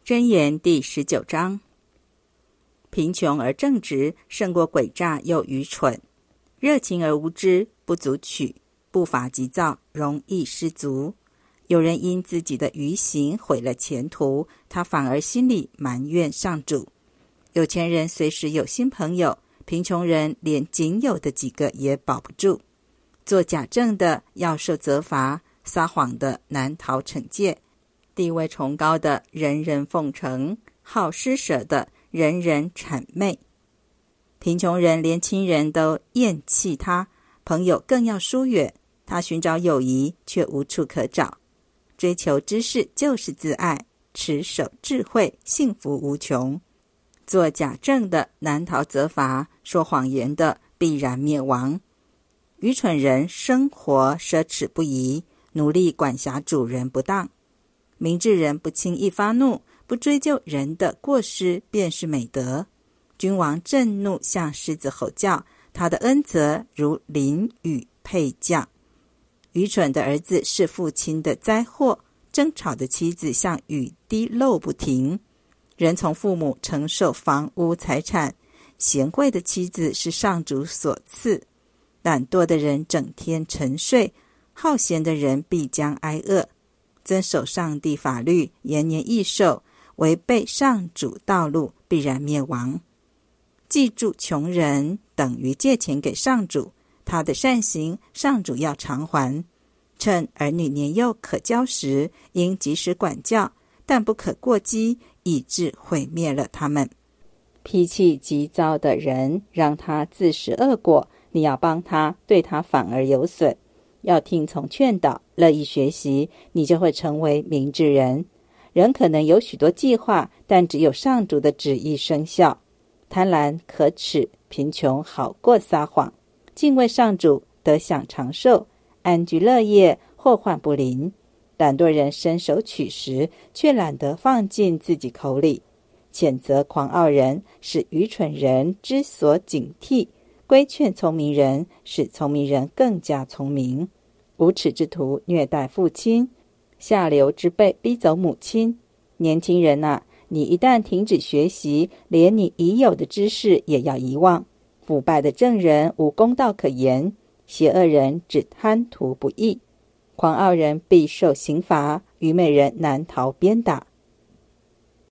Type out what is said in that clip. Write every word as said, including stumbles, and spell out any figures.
箴言第十九章，贫穷而正直胜过诡诈又愚蠢，热情而无知不足取，步伐急躁容易失足。有人因自己的愚行毁了前途，他反而心里埋怨上主。有钱人随时有新朋友，贫穷人连仅有的几个也保不住。做假证的要受责罚，撒谎的难逃惩戒。地位崇高的人人奉承，好施舍的人人谄媚。贫穷人连亲人都厌弃他，朋友更要疏远。他寻找友谊，却无处可找。追求知识就是自爱，持守智慧，幸福无穷。做假证的难逃责罚，说谎言的必然灭亡。愚蠢人生活奢侈不宜，努力管辖主人不当。明智人不轻易发怒，不追究人的过失便是美德。君王震怒向狮子吼叫，他的恩泽如淋雨沛降。愚蠢的儿子是父亲的灾祸，争吵的妻子像雨滴漏不停。人从父母承受房屋财产，贤惠的妻子是上主所赐。懒惰的人整天沉睡，好闲的人必将挨饿。遵守上帝法律，延年益寿，违背上主道路，必然灭亡。记住穷人等于借钱给上主，他的善行上主要偿还。趁儿女年幼可教时，应及时管教，但不可过激，以致毁灭了他们。脾气急躁的人，让他自食恶果，你要帮他，对他反而有损。要听从劝导，乐意学习，你就会成为明智人。人可能有许多计划，但只有上主的旨意生效。贪婪可耻，贫穷好过撒谎。敬畏上主，得享长寿，安居乐业，祸患不临。懒惰人伸手取食，却懒得放进自己口里。谴责狂傲人，使愚蠢人知所警惕。规劝聪明人，使聪明人更加聪明。无耻之徒虐待父亲，下流之辈逼走母亲。年轻人啊，你一旦停止学习，连你已有的知识也要遗忘。腐败的正人无公道可言，邪恶人只贪图不义。狂傲人必受刑罚，愚昧人难逃鞭打。